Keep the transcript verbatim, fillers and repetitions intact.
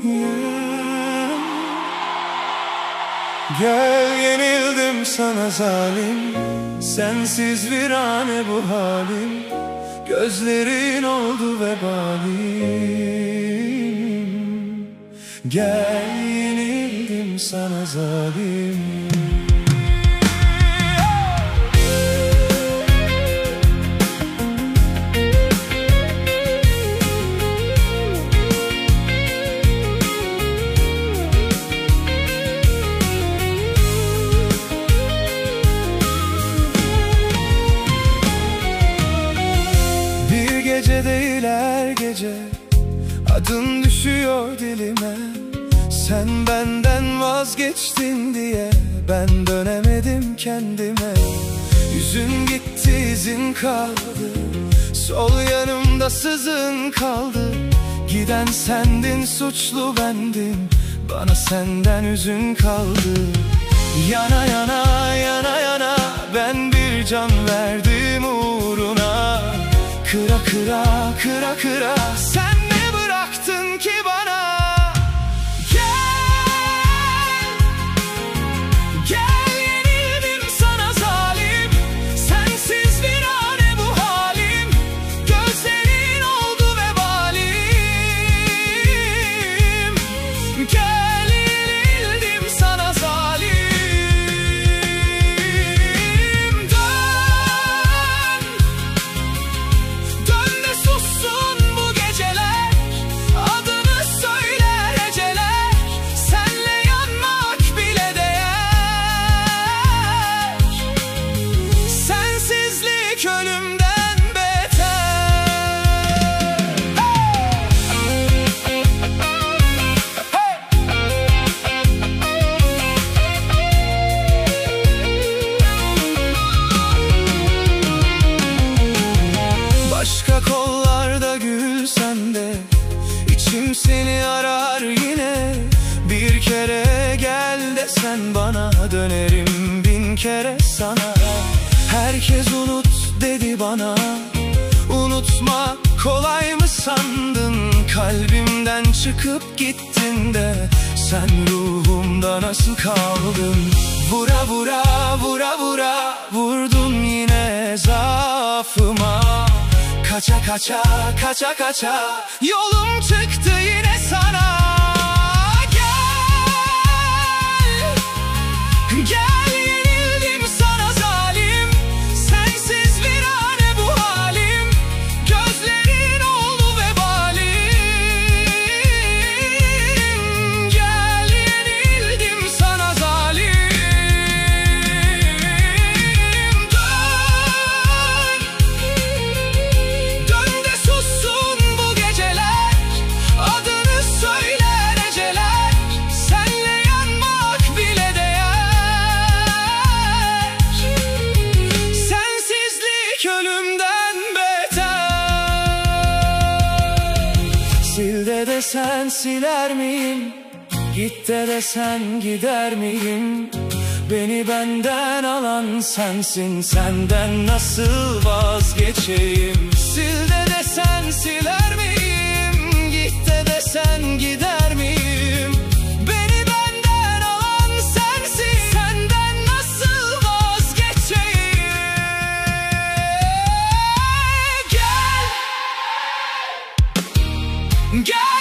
Gel, yenildim sana zalim, sensiz virane bu halim. Gözlerin oldu vebalim. Gel, yenildim sana zalim. Gece değil her gece adın düşüyor dilime. Sen benden vazgeçtin diye ben dönemedim kendime. Yüzün gitti, izin kaldı, sol yanımda sızın kaldı. Giden sendin, suçlu bendim, bana senden üzün kaldı. Yana yana yana yana ben bir can verdim uğruna. Kıra kıra kıra kıra sen ne bıraktın ki bana? Gel, gel, yenildim sana zalim, sensiz virane bu halim. Gözlerin oldu vebalim. Gel, yenildim sana zalim. Ölümden beter. Hey! Başka kollarda gülsem de içim seni arar yine. Bir kere gel desen bana, dönerim bin kere sana. Herkes unut dedi bana, unutma kolay mı sandın? Kalbimden çıkıp gittin de sen ruhumda nasıl kaldın? Vura vura vura vura vurdun yine zaafıma. Kaça kaça kaça kaça yolum çıktı yine sana. Gel, gel. Ölümden beter. Sil de desen siler miyim? Git de desen gider miyim? Beni benden alan sensin, senden nasıl vazgeçeyim? Sil de desen siler miyim? Git de desen gider miyim? Beni benden alan sensin, senden nasıl vazgeçeyim? Gel,